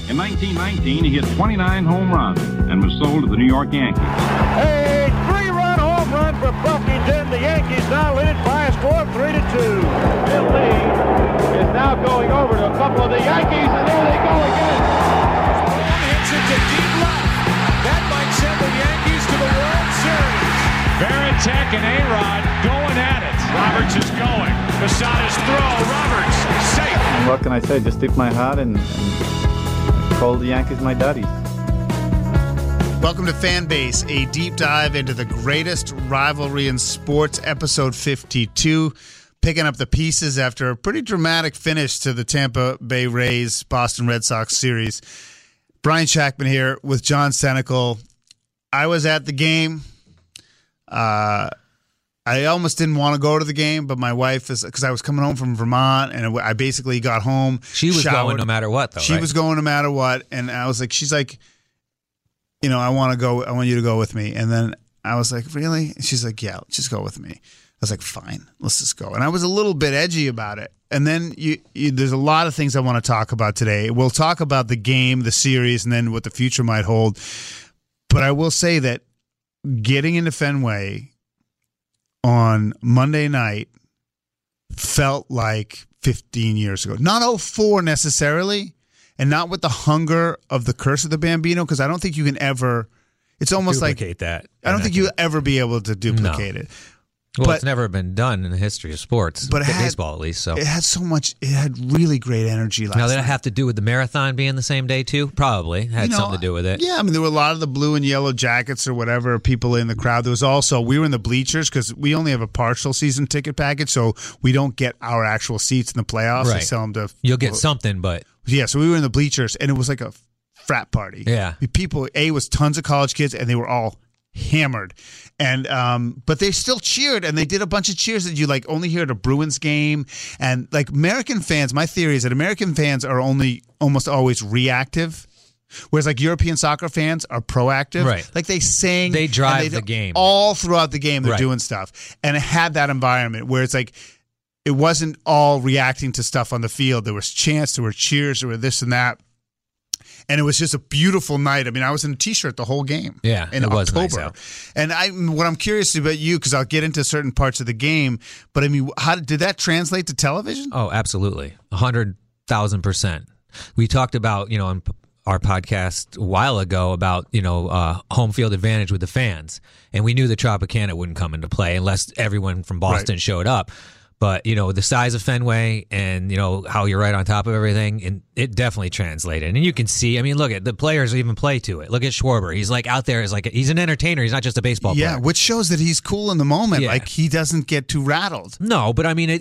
In 1919, he hit 29 home runs and was sold to the New York Yankees. A 3-run home run for Buffington. The Yankees now lead it by a score of 3-2. Bill Lee is now going over to a couple of the Yankees, and there they go again. One hits it to deep left. That might send the Yankees to the World Series. Varitek and A-Rod going at it. Roberts is going. Posada's throw. Roberts safe. What can I say? Just tip my hat and call the Yankees my daddies. Welcome to Fanbase, a deep dive into the greatest rivalry in sports, episode 52. Picking up the pieces after a pretty dramatic finish to the Tampa Bay Rays Boston Red Sox series. Brian Shackman here with John Senecal. I was at the game. I almost didn't want to go to the game, but my wife is, because I was coming home from Vermont, and I basically got home. She was showered. going no matter what, though. She was going no matter what, and I was like, she's like, you know, I want to go. I want you to go with me. And then I was like, really? And she's like, yeah, just go with me. I was like, fine, let's just go. And I was a little bit edgy about it. And then there's a lot of things I want to talk about today. We'll talk about the game, the series, and then what the future might hold. But I will say that getting into Fenway on Monday night felt like 15 years ago. Not 04 necessarily, and not with the hunger of the Curse of the Bambino, because I don't think you can ever, it's almost duplicate that. I don't think you'll ever be able to duplicate it. Well, but it's never been done in the history of sports, but baseball at least. So it had so much. It had really great energy last now, did night. it have to do with the marathon being the same day too? Probably had something to do with it. Yeah, I mean, there were a lot of the blue and yellow jackets or whatever people in the crowd. There was also, we were in the bleachers because we only have a partial season ticket package, so we don't get our actual seats in the playoffs. Right. They sell them to. You'll get something, but yeah. So we were in the bleachers, and it was like a frat party. Yeah, people. Was tons of college kids, and they were all hammered, and but they still cheered, and they did a bunch of cheers that you like only hear at a Bruins game. And like American fans, my theory is that American fans are only almost always reactive, whereas like European soccer fans are proactive. Right, like they sing, they drive the game all throughout the game. They're right. doing stuff, and it had that environment where it's like it wasn't all reacting to stuff on the field. There was chants, there were cheers, there were this and that. And it was just a beautiful night. I mean, I was in a T-shirt the whole game. Yeah, in it was October. Nice out. And what I'm curious about you, because I'll get into certain parts of the game, but I mean, how did that translate to television? Oh, absolutely, 100,000%. We talked about, you know, on our podcast a while ago about, you know, home field advantage with the fans, and we knew the Tropicana wouldn't come into play unless everyone from Boston right. showed up. But, you know, the size of Fenway and, you know, how you're right on top of everything, and it definitely translated. And you can see, I mean, look at the players even play to it. Look at Schwarber. He's like out there, he's an entertainer. He's not just a baseball player. Yeah, which shows that he's cool in the moment. Yeah. Like, he doesn't get too rattled. No, but I mean,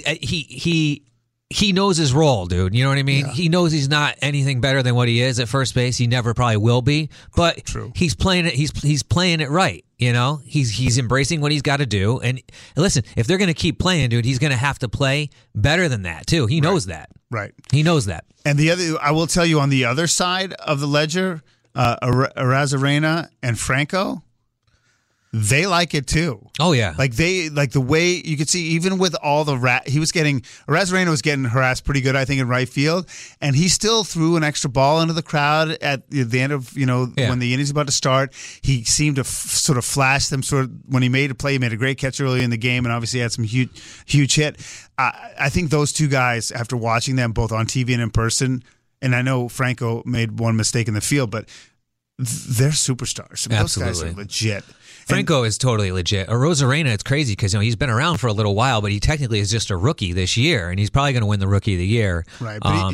he knows his role, dude. You know what I mean? Yeah. He knows he's not anything better than what he is at first base. He never probably will be, but True. He's playing it. He's playing it right. You know, he's embracing what he's got to do. And listen, if they're going to keep playing, dude, he's going to have to play better than that too. He knows that. Right. He knows that. And I will tell you, on the other side of the ledger, Arozarena and Franco, they like it too. Oh yeah, like the way you could see, even with all the Arozarena was getting harassed pretty good, I think, in right field, and he still threw an extra ball into the crowd at the end of when the innings about to start. He seemed to sort of flash them. Sort of when he made a play, he made a great catch early in the game, and obviously had some huge hit. I think those two guys, after watching them both on TV and in person, and I know Franco made one mistake in the field, but they're superstars. I mean, those guys are legit. Franco is totally legit. Arozarena, it's crazy because he's been around for a little while, but he technically is just a rookie this year, and he's probably going to win the Rookie of the Year. Right, but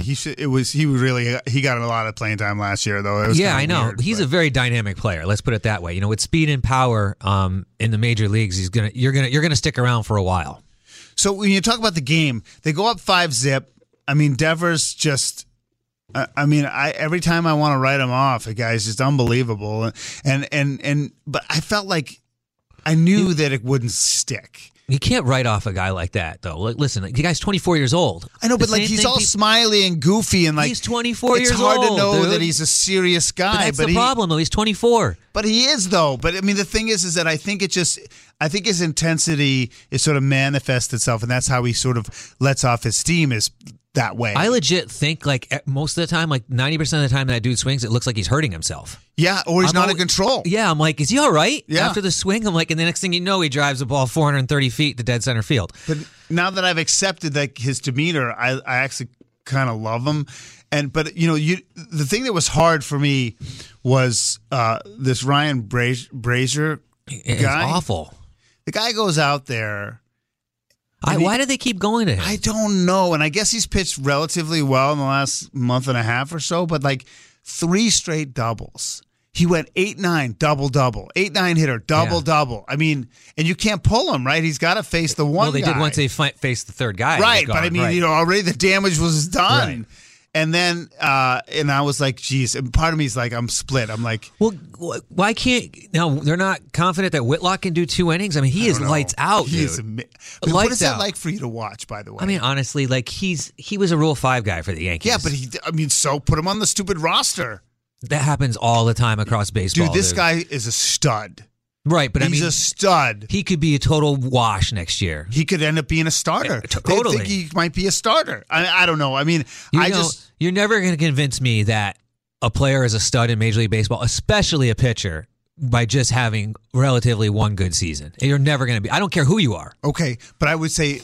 he got a lot of playing time last year, though. It was I know. weird, he's a very dynamic player. Let's put it that way. You know, with speed and power in the major leagues, you're gonna stick around for a while. So when you talk about the game, they go up 5-0. I mean, Devers just. Every time I want to write him off, the guy's just unbelievable, but I felt like I knew that it wouldn't stick. You can't write off a guy like that, though. Listen, the guy's 24 years old. I know, but like he's all smiley and goofy, and like he's 24 years old. It's hard to know dude. that he's a serious guy. But that's the problem, though. He's 24. But he is, though. But I mean, the thing is that I think it just. I think his intensity is sort of manifests itself, and that's how he sort of lets off his steam is that way. I legit think like most of the time, like 90% of the time that dude swings, it looks like he's hurting himself. Yeah, or he's not in control. Yeah, I'm like, is he all right? Yeah. After the swing, I'm like, and the next thing you know, he drives the ball 430 feet to dead center field. But now that I've accepted like his demeanor, I actually kind of love him. But the thing that was hard for me was this Ryan Brazier guy. It's awful. The guy goes out there. Why do they keep going to him? I don't know. And I guess he's pitched relatively well in the last month and a half or so, but like 3 straight doubles. He went 8-9, double-double. 8-9 hitter, double-double. I mean, and you can't pull him, right? He's got to face the one guy. Well, they did once they faced the third guy. Right, but I mean, already the damage was done. Right. And then, and I was like, geez, and part of me is like, I'm split. I'm like, well, why can't, now they're not confident that Whitlock can do 2 innings? I mean, he is lights out, he dude. Is what Lights is that out. like for you to watch, by the way? I mean, honestly, like he was a Rule 5 guy for the Yankees. Yeah, but so put him on the stupid roster. That happens all the time across baseball. Dude, this guy is a stud. Right, but he's a stud. He could be a total wash next year. He could end up being a starter. Totally. They think he might be a starter. I don't know. I mean, you're never going to convince me that a player is a stud in Major League Baseball, especially a pitcher, by just having relatively one good season. You're never going to be. I don't care who you are. Okay, but I would say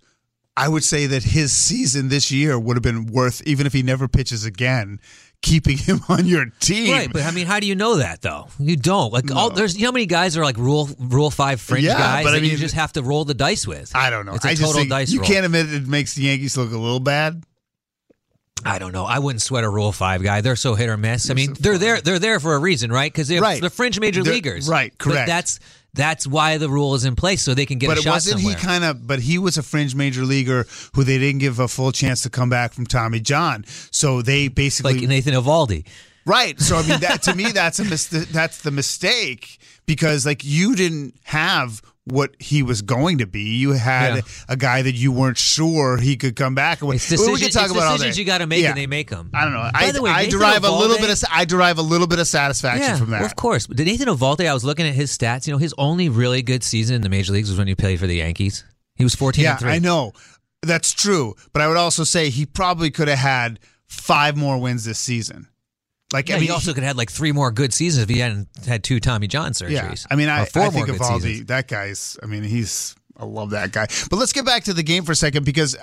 that his season this year would have been worth, even if he never pitches again, keeping him on your team. Right, but I mean, how do you know that though? You don't. Like there's how many guys are like Rule 5 fringe guys that you just have to roll the dice with. I don't know. It's a total dice roll. You can't admit it makes the Yankees look a little bad. I don't know. I wouldn't sweat a Rule 5 guy. They're so hit or miss. I mean, they're there for a reason, right? Because they're fringe major leaguers. Right, correct. But that's why the rule is in place, so they can get a shot somewhere. But he was a fringe major leaguer who they didn't give a full chance to come back from Tommy John. So they basically like Nathan Eovaldi. Right. So I mean, to me, that's the mistake, because like you didn't have what he was going to be. You had a guy that you weren't sure he could come back. It's decisions you got to make, and they make them. I don't know. By the way, I derive a little bit of satisfaction from that. Well, of course. But Nathan Eovaldi, I was looking at his stats. You know, his only really good season in the major leagues was when he played for the Yankees. He was 14-3. Yeah, I know. That's true. But I would also say he probably could have had 5 more wins this season. Like, he also could have had like 3 more good seasons if he hadn't had 2 Tommy John surgeries. Yeah, I mean, I think Eovaldi, that guy's. I mean, I love that guy. But let's get back to the game for a second, because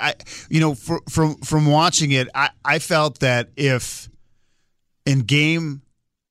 from watching it, I felt that if in Game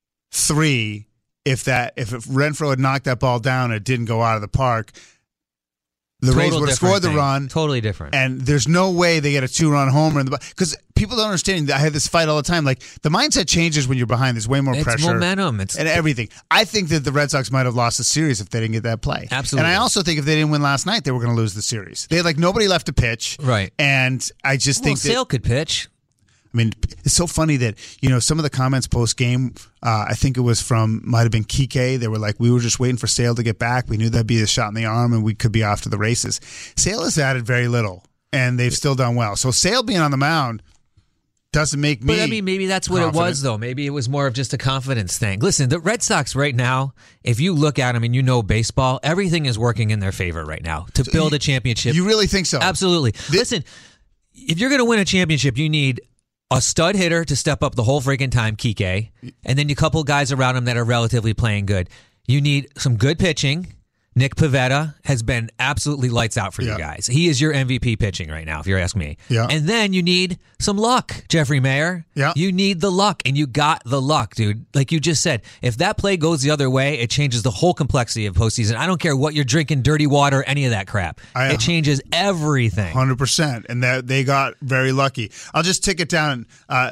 3, if Renfroe had knocked that ball down and it didn't go out of the park, the Rays would have scored the run. Totally different. And there's no way they get a 2-run homer because people don't understand. I have this fight all the time. Like, the mindset changes when you're behind. There's way more pressure. It's momentum. And everything. I think that the Red Sox might have lost the series if they didn't get that play. Absolutely. And I also think if they didn't win last night, they were going to lose the series. They had like nobody left to pitch. Right. And I just think that Sale could pitch. I mean, it's so funny that, some of the comments post-game, I think it was might have been Kike. They were like, we were just waiting for Sale to get back. We knew that'd be a shot in the arm and we could be off to the races. Sale has added very little, and they've still done well. So Sale being on the mound doesn't make me. But I mean, maybe that's what confident. it was, though. Maybe it was more of just a confidence thing. Listen, the Red Sox right now, if you look at them and you know baseball, everything is working in their favor right now to build a championship. You really think so? Absolutely. Listen, if you're going to win a championship, you need a stud hitter to step up the whole freaking time, Kike, and then a couple guys around him that are relatively playing good. You need some good pitching. Nick Pivetta has been absolutely lights out for you guys. He is your MVP pitching right now, if you're asking me. Yeah. And then you need some luck, Jeffrey Mayer. Yeah. You need the luck, and you got the luck, dude. Like you just said, if that play goes the other way, it changes the whole complexity of postseason. I don't care what you're drinking, dirty water, any of that crap. It changes everything. 100%. And that they got very lucky. I'll just tick it down.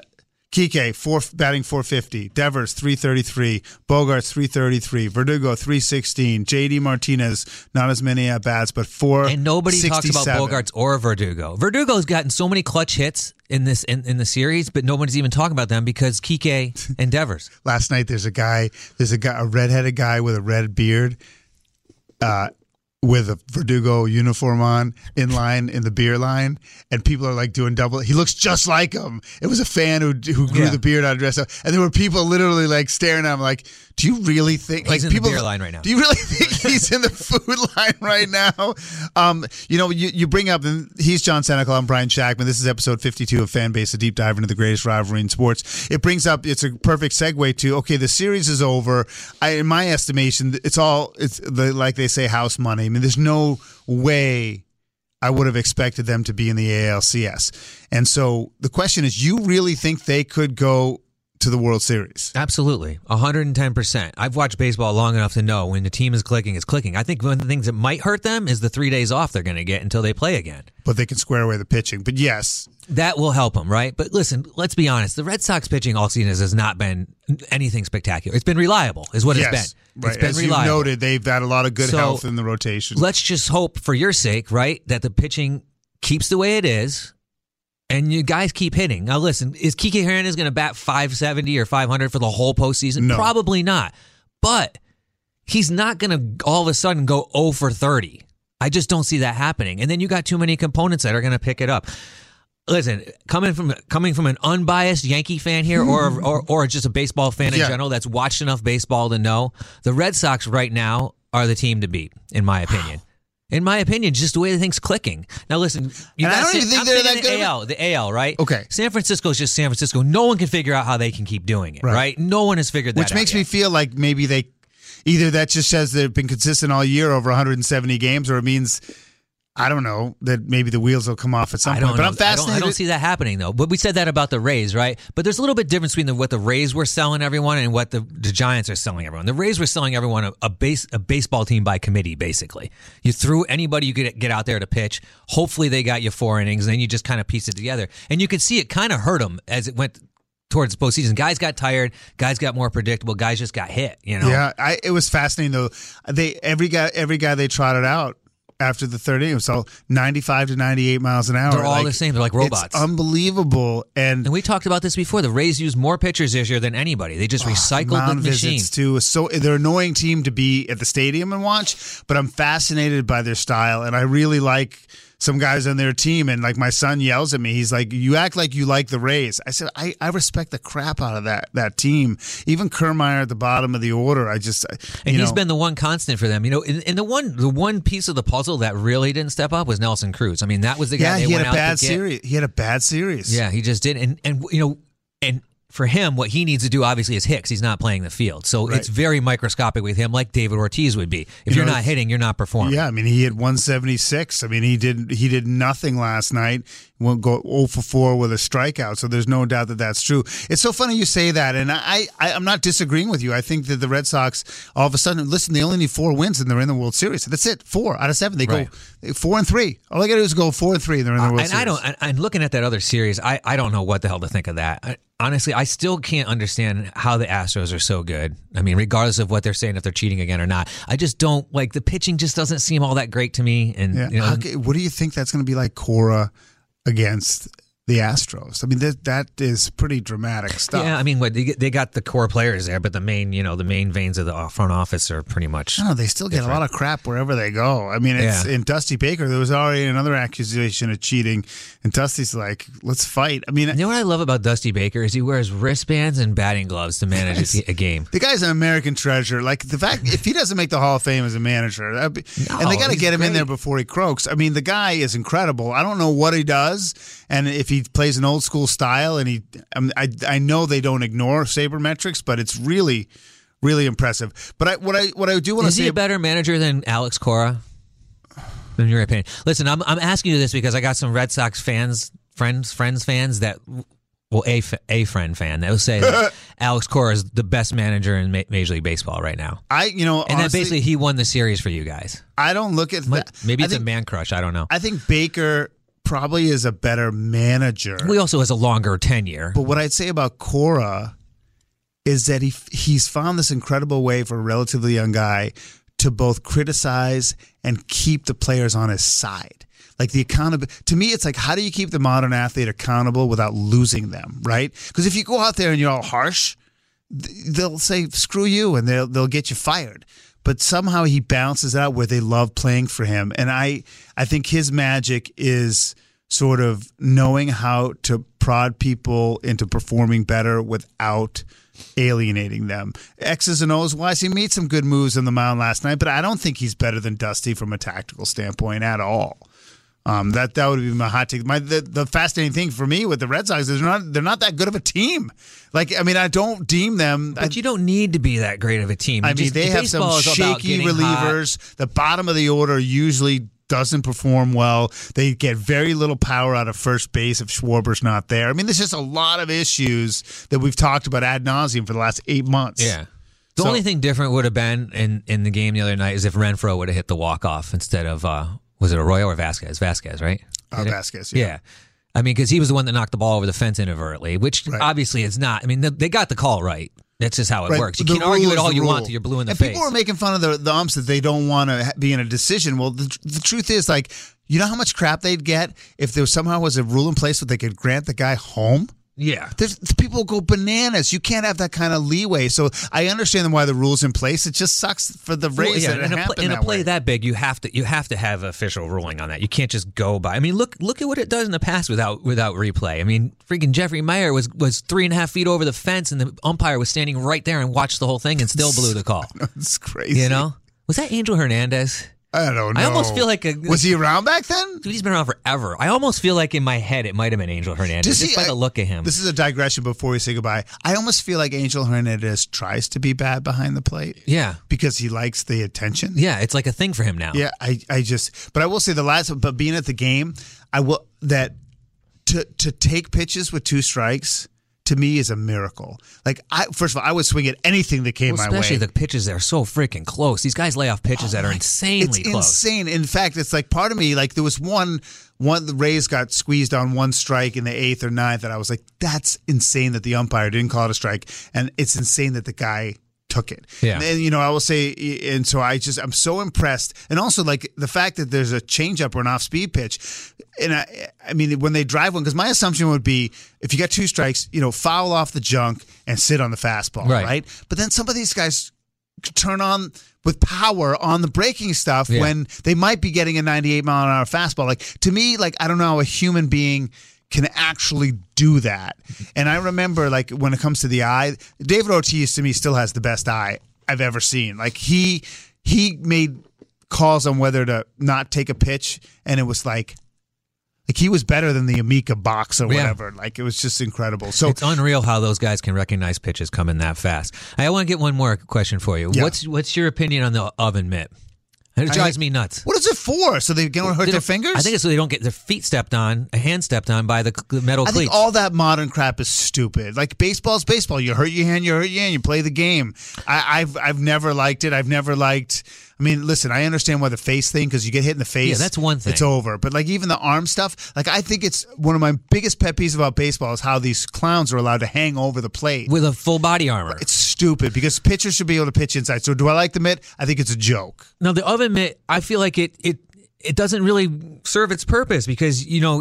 Kike, batting 450. Devers, 333. Bogarts, 333. Verdugo, 316. J.D. Martinez, not as many at-bats, but 467. And nobody talks about Bogarts or Verdugo. Verdugo's gotten so many clutch hits in this in the series, but nobody's even talking about them because Kike and Devers. Last night, there's a redheaded guy with a red beard, with a Verdugo uniform on in line in the beer line, and people are like doing double. He looks just like him. It was a fan who grew the beard out of dress up, and there were people literally like staring at him like, Do you really think He's in the beer line right now. Do you really think he's in the food line right now? You bring up, and he's John Senecal, I'm Brian Shackman. This is episode 52 of Fanbase, a deep dive into the greatest rivalry in sports. It brings up, it's a perfect segue to, okay, the series is over. In my estimation, it's like they say, house money. I mean, there's no way I would have expected them to be in the ALCS. And so the question is, you really think they could go to the World Series? Absolutely. 110%. I've watched baseball long enough to know when the team is clicking, it's clicking. I think one of the things that might hurt them is the 3 days off they're going to get until they play again. But they can square away the pitching. But yes. That will help them, right? But listen, let's be honest. The Red Sox pitching all season has not been anything spectacular. It's been reliable, is what it's been. Right. It's been As reliable. you noted, they've had a lot of good health in the rotation. Let's just hope, for your sake, right, that the pitching keeps the way it is. And you guys keep hitting. Now, listen, is Kike Hernandez going to bat 570 or 500 for the whole postseason? No. Probably not. But he's not going to all of a sudden go 0 for 30. I just don't see that happening. And then you got too many components that are going to pick it up. Listen, coming from an unbiased Yankee fan here, or just a baseball fan in general that's watched enough baseball to know, the Red Sox right now are the team to beat, in my opinion. In my opinion, just the way the thing's clicking. Now, listen, I don't even think they're that good. The AL, right? Okay. San Francisco's just San Francisco. No one can figure out how they can keep doing it, right? No one has figured that out. Which makes me feel like maybe they either that just says they've been consistent all year over 170 games, or it means, I don't know, that maybe the wheels will come off at some point. But I'm fascinated. I don't see that happening, though. But we said that about the Rays, right? But there's a little bit difference between what the Rays were selling everyone and what the Giants are selling everyone. The Rays were selling everyone a baseball team by committee, basically. You threw anybody you could get out there to pitch. Hopefully they got you 4 innings, and then you just kind of piece it together. And you could see it kind of hurt them as it went towards the postseason. Guys got tired. Guys got more predictable. Guys just got hit, you know? Yeah, it was fascinating, though. Every guy they trotted out after the third inning, so 95 to 98 miles an hour. They're all the same. They're like robots. It's unbelievable. And we talked about this before. The Rays use more pitchers this year than anybody. They just recycled the machine. Too. So they're an annoying team to be at the stadium and watch, but I'm fascinated by their style, and I really like some guys on their team. And like my son yells at me, he's like, "You act like you like the Rays." I said, I respect the crap out of that team. Even Kiermaier at the bottom of the order. He's been the one constant for them. You know, and the one piece of the puzzle that really didn't step up was Nelson Cruz. I mean, that was the guy. He had a bad series. He had a bad series. Yeah, he just did. And you know, and for him, what he needs to do obviously is hit, 'cause he's not playing the field. So It's very microscopic with him, like David Ortiz would be. If you're not hitting, you're not performing. Yeah, I mean, he hit 176. I mean, he did nothing last night. Won't go 0 for 4 with a strikeout. So there's no doubt that that's true. It's so funny you say that, and I'm not disagreeing with you. I think that the Red Sox all of a sudden, listen, they only need 4 wins and they're in the World Series. That's it. 4 out of 7. They go 4-3. All they got to do is go 4-3 and they're in the World Series. And looking at that other series, I don't know what the hell to think of that. Honestly, I still can't understand how the Astros are so good. I mean, regardless of what they're saying, if they're cheating again or not, I just don't like the pitching. Just doesn't seem all that great to me. And what do you think that's going to be like, Cora against the Astros? I mean, that is pretty dramatic stuff. Yeah, I mean, they got the core players there, but the main veins of the front office are pretty much. No, they still get a lot of crap wherever they go. I mean, it's in Dusty Baker. There was already another accusation of cheating, and Dusty's like, "Let's fight." I mean, you know what I love about Dusty Baker is he wears wristbands and batting gloves to manage a game. The guy's an American treasure. Like the fact if he doesn't make the Hall of Fame as a manager, and they got to get him in there before he croaks. I mean, the guy is incredible. I don't know what he does, and if he plays an old school style, and I know they don't ignore sabermetrics, but it's really, really impressive. But what I do want to say, is he a better manager than Alex Cora? In your opinion, listen, I'm asking you this because I got some Red Sox friends fans that. Well, a friend fan that will say that Alex Cora is the best manager in Major League Baseball right now. And honestly, that basically he won the series for you guys. I don't look at that. Maybe it's a man crush. I don't know. I think Baker probably is a better manager. He also has a longer tenure. But what I'd say about Cora is that he's found this incredible way for a relatively young guy to both criticize and keep the players on his side. Like the accountability, to me, it's like, how do you keep the modern athlete accountable without losing them, right? Because if you go out there and you're all harsh, they'll say, screw you, and they'll get you fired. But somehow he balances out where they love playing for him. And I think his magic is sort of knowing how to prod people into performing better without alienating them. X's and O's wise, he made some good moves on the mound last night, but I don't think he's better than Dusty from a tactical standpoint at all. That would be my hot take. The fascinating thing for me with the Red Sox is they're not that good of a team. Like, I mean, I don't deem them. But you don't need to be that great of a team. They have some shaky relievers. Hot. The bottom of the order usually doesn't perform well. They get very little power out of first base if Schwarber's not there. I mean, there's just a lot of issues that we've talked about ad nauseum for the last 8 months. Yeah. The only thing different would have been in the game the other night is if Renfroe would have hit the walk-off instead of, was it Arroyo or Vasquez? Vasquez, right? Vasquez, yeah. I mean, because he was the one that knocked the ball over the fence inadvertently, which obviously it's not. I mean, they got the call right. That's just how it works. You can argue it all you want till you're blue in the face. People are making fun of the umps that they don't want to be in a decision. Well, the truth is, like, you know how much crap they'd get if there somehow was a rule in place that they could grant the guy home? Yeah. People go bananas. You can't have that kind of leeway. So I understand why the rule's in place. It just sucks for the Rays that it happened in a play way. that big, you have to have official ruling on that. You can't just go by. I mean, look at what it does in the past without replay. I mean, freaking Jeffrey Meyer was 3.5 feet over the fence, and the umpire was standing right there and watched the whole thing and still blew the call. It's crazy. You know, was that Angel Hernandez? I don't know. I almost feel like was he around back then? Dude, he's been around forever. I almost feel like in my head it might have been Angel Hernandez just by the look of him. This is a digression before we say goodbye. I almost feel like Angel Hernandez tries to be bad behind the plate. Yeah, because he likes the attention. Yeah, it's like a thing for him now. Yeah, but I will say but being at the game, to take pitches with 2 strikes. To me, is a miracle. Like, first of all, I would swing at anything that came my way. Especially the pitches that are so freaking close. These guys lay off pitches that are insanely close. It's insane. In fact, it's like part of me, like there was one the Rays got squeezed on 1 strike in the 8th or 9th, and I was like, that's insane that the umpire didn't call it a strike, and it's insane that the guy took it. Yeah. And, I will say, and so I'm so impressed. And also, like, the fact that there's a changeup or an off-speed pitch. And I mean, when they drive one, because my assumption would be if you got 2 strikes, foul off the junk and sit on the fastball, right? But then some of these guys turn on with power on the breaking stuff when they might be getting a 98-mile-an-hour fastball. Like, to me, like, I don't know how a human being can actually do that. And I remember, like, when it comes to the eye, David Ortiz, to me, still has the best eye I've ever seen. Like, he made calls on whether to not take a pitch, and it was like he was better than the Amica box or whatever. Like, it was just incredible. So it's unreal how those guys can recognize pitches coming that fast. I want to get one more question for you. Yeah. What's your opinion on the oven mitt? It drives me nuts. What is it for? So they don't hurt their fingers? I think it's so they don't get their feet stepped on, a hand stepped on by the metal cleats. I think all that modern crap is stupid. Like, baseball's baseball. You hurt your hand, you play the game. I've never liked it. I've never liked. I mean, listen, I understand why the face thing, because you get hit in the face. Yeah, that's one thing. It's over. But, like, even the arm stuff, like, I think it's one of my biggest pet peeves about baseball is how these clowns are allowed to hang over the plate. With a full body armor. It's stupid, because pitchers should be able to pitch inside. So do I like the mitt? I think it's a joke. No, the oven mitt, I feel like it doesn't really serve its purpose because,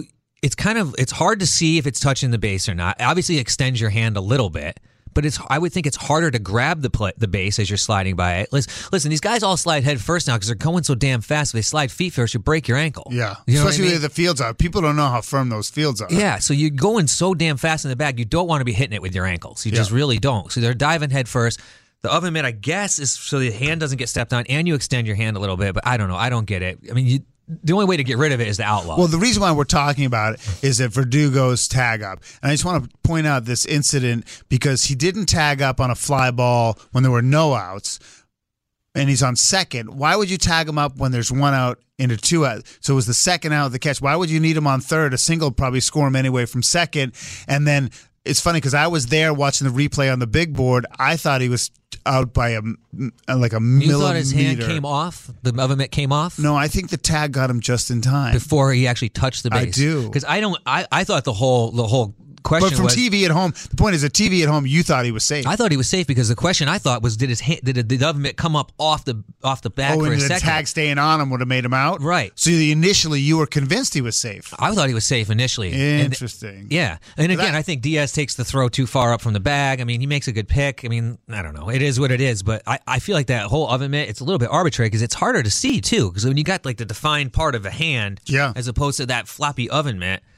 it's hard to see if it's touching the base or not. Obviously, it extends your hand a little bit. But I would think it's harder to grab the base as you're sliding by it. Listen, these guys all slide head first now because they're going so damn fast. If they slide feet first, you break your ankle. Yeah, you know especially where the fields are. People don't know how firm those fields are. Yeah, so you're going so damn fast in the bag, you don't want to be hitting it with your ankles. You just really don't. So they're diving head first. The oven mitt, I guess, is so the hand doesn't get stepped on and you extend your hand a little bit. But I don't know. I don't get it. I mean, the only way to get rid of it is to outlaw. Well, the reason why we're talking about it is that Verdugo's tag up. And I just want to point out this incident because he didn't tag up on a fly ball when there were no outs, and he's on second. Why would you tag him up when there's 1 out into 2 out? So it was the second out of the catch. Why would you need him on third? A single would probably score him anyway from second. And then it's funny because I was there watching the replay on the big board. I thought he was out by a millimeter. You thought his hand came off? The oven mitt came off? No, I think the tag got him just in time. Before he actually touched the base. I do. Because I thought the whole question but from TV at home, the point is at TV at home, you thought he was safe. I thought he was safe because the question I thought was, did the oven mitt come up off the back for a and second? the tag staying on him would have made him out? Right. So initially you were convinced he was safe. I thought he was safe initially. Interesting. And again, I think Diaz takes the throw too far up from the bag. I mean, he makes a good pick. I mean, I don't know. It is what it is. But I feel like that whole oven mitt, it's a little bit arbitrary because it's harder to see too. Because when you got like the defined part of a hand, as opposed to that floppy oven mitt,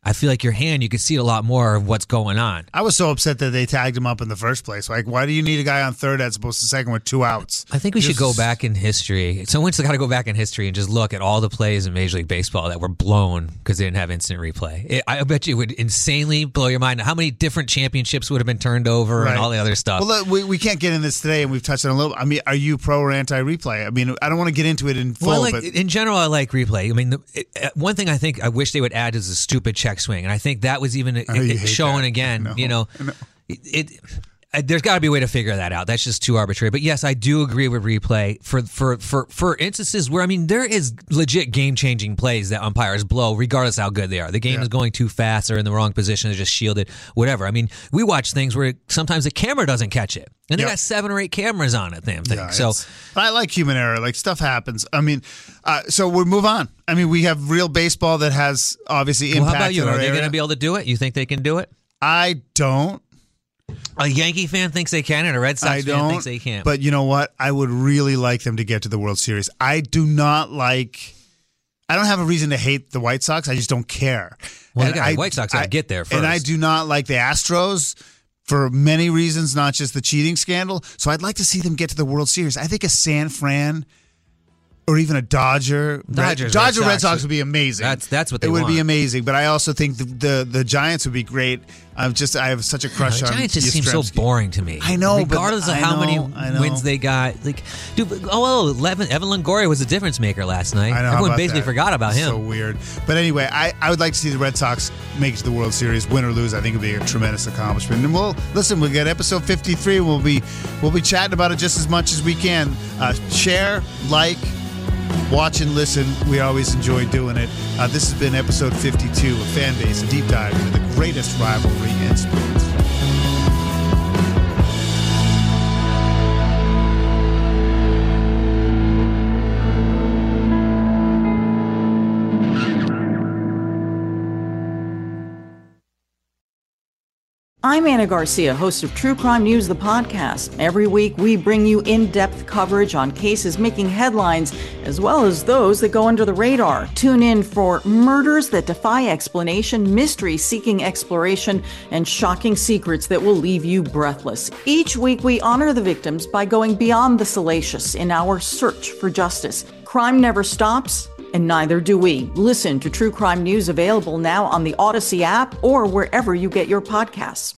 I feel like your hand, you can see a lot more of what's going on. I was so upset that they tagged him up in the first place. Like, why do you need a guy on third as opposed to second with 2 outs? I think we should go back in history. Someone's got to go back in history and just look at all the plays in Major League Baseball that were blown because they didn't have instant replay. I bet you it would insanely blow your mind how many different championships would have been turned over and all the other stuff. Well, we can't get in this today, and we've touched on it a little. I mean, are you pro or anti-replay? I mean, I don't want to get into it in full. But in general, I like replay. I mean, one thing I wish they would add is a stupid check swing, and I think that was even shown again. I know. You know, there's got to be a way to figure that out. That's just too arbitrary. But yes, I do agree with replay for instances where, I mean, there is legit game-changing plays that umpires blow regardless of how good they are. The game is going too fast or in the wrong position, they're just shielded, whatever. I mean, we watch things where sometimes the camera doesn't catch it. And they got 7 or 8 cameras on it, damn thing. Yeah, so I like human error. Like, stuff happens. I mean, so we'll move on. I mean, we have real baseball that has obviously impact. How about you? Are they going to be able to do it? You think they can do it? I don't. A Yankee fan thinks they can, and a Red Sox fan thinks they can't. But you know what? I would really like them to get to the World Series. I don't have a reason to hate the White Sox. I just don't care. Well, the White Sox got to get there first. And I do not like the Astros for many reasons, not just the cheating scandal. So I'd like to see them get to the World Series. I think a San Fran or even a Red Sox would be amazing. That's what they want. It would be amazing. But I also think the Giants would be great. I have such a crush on the Giants. Just seem so boring to me. I know, regardless of how many wins they got. Like, dude, Evan Longoria was a difference maker last night. I know. Everyone basically forgot about him. So weird. But anyway, I would like to see the Red Sox make it to the World Series, win or lose. I think it would be a tremendous accomplishment. And we'll get episode 53. We'll be chatting about it just as much as we can. Share, like, watch and listen. We always enjoy doing it. This has been episode 52 of Fan Base, a deep dive into the greatest rivalry in sports. I'm Anna Garcia, host of True Crime News, the podcast. Every week, we bring you in-depth coverage on cases making headlines, as well as those that go under the radar. Tune in for murders that defy explanation, mysteries seeking exploration, and shocking secrets that will leave you breathless. Each week, we honor the victims by going beyond the salacious in our search for justice. Crime never stops, and neither do we. Listen to True Crime News, available now on the Odyssey app or wherever you get your podcasts.